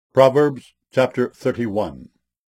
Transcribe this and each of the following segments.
Proverbs chapter 31.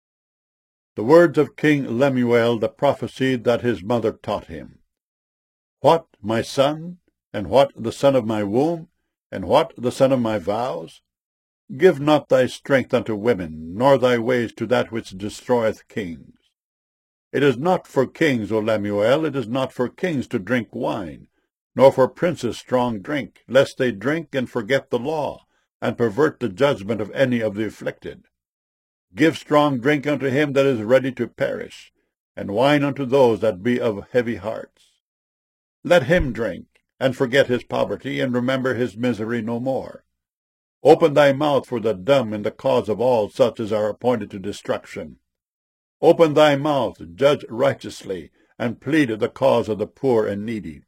The words of King Lemuel, the prophecy that his mother taught him. What, my son? And what the son of my womb? And what the son of my vows? Give not thy strength unto women, nor thy ways to that which destroyeth kings. It is not for kings, O Lemuel, it is not for kings to drink wine, nor for princes strong drink, lest they drink and forget the law, and pervert the judgment of any of the afflicted. Give strong drink unto him that is ready to perish, and wine unto those that be of heavy hearts. Let him drink, and forget his poverty, and remember his misery no more. Open thy mouth for the dumb in the cause of all such as are appointed to destruction. Open thy mouth, judge righteously, and plead the cause of the poor and needy.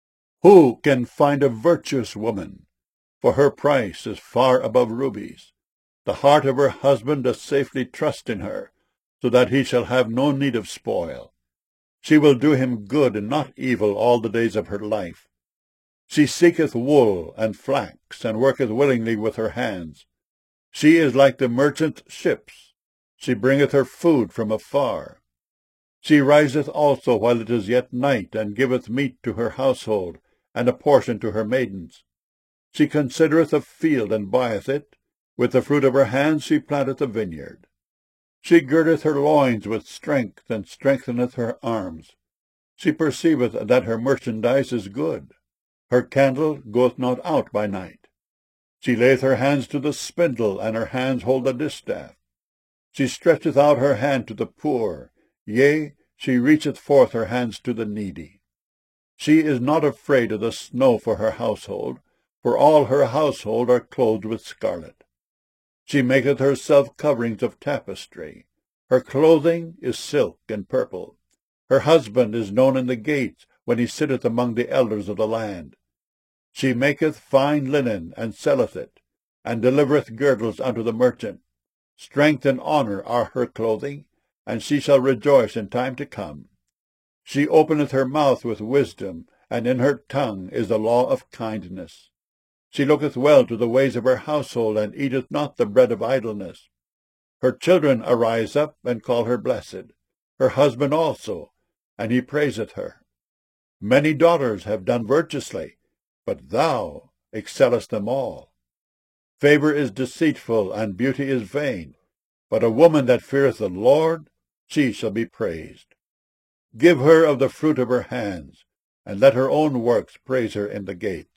Who can find a virtuous woman? For her price is far above rubies. The heart of her husband doth safely trust in her, so that he shall have no need of spoil. She will do him good and not evil all the days of her life. She seeketh wool and flax, and worketh willingly with her hands. She is like the merchant's ships. She bringeth her food from afar. She riseth also while it is yet night, and giveth meat to her household, and a portion to her maidens. She considereth a field, and buyeth it. With the fruit of her hands she planteth a vineyard. She girdeth her loins with strength, and strengtheneth her arms. She perceiveth that her merchandise is good. Her candle goeth not out by night. She layeth her hands to the spindle, and her hands hold the distaff. She stretcheth out her hand to the poor, yea, she reacheth forth her hands to the needy. She is not afraid of the snow for her household, for all her household are clothed with scarlet. She maketh herself coverings of tapestry. Her clothing is silk and purple. Her husband is known in the gates, when he sitteth among the elders of the land. She maketh fine linen, and selleth it, and delivereth girdles unto the merchant. Strength and honour are her clothing, and she shall rejoice in time to come. She openeth her mouth with wisdom, and in her tongue is the law of kindness. She looketh well to the ways of her household, and eateth not the bread of idleness. Her children arise up, and call her blessed, her husband also, and he praiseth her. Many daughters have done virtuously, but thou excellest them all. Favour is deceitful, and beauty is vain, but a woman that feareth the Lord, she shall be praised. Give her of the fruit of her hands, and let her own works praise her in the gates.